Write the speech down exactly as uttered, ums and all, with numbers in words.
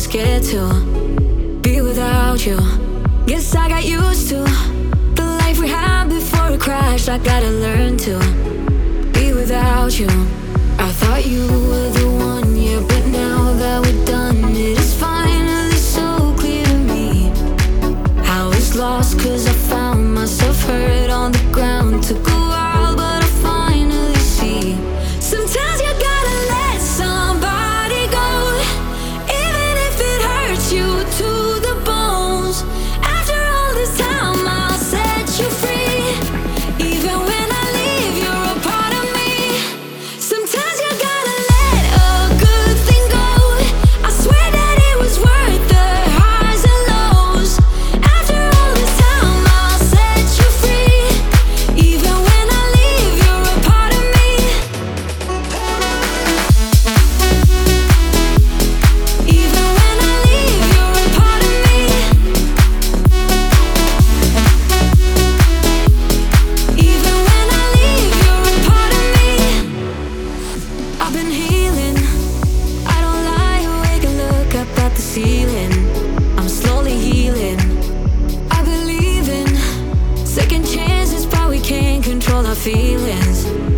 scared to be without you. Guess I got used to the life we had before it crashed. I gotta learn to be without you. I thought you were the one, yeah, but now that we're done, it is finally so clear to me. I was lost cause I found myself hurt on the ground. Took a while but I finally see. Sometimes you gotta let somebody go, even if it hurts you to the bones. After all this time I'll set you free. Even when I leave you're a part of me. Sometimes you gotta let a good thing go. I swear that it was worth the highs and lows. After all this time I'll set you free. Even when I leave you're a part of me. Even when I leave you're a part of me. Even when I leave you're a part of me. I've been healing, I don't lie, awake and look up at the ceiling. I'm slowly healing. I believe in second chances, but we can't control our feelings.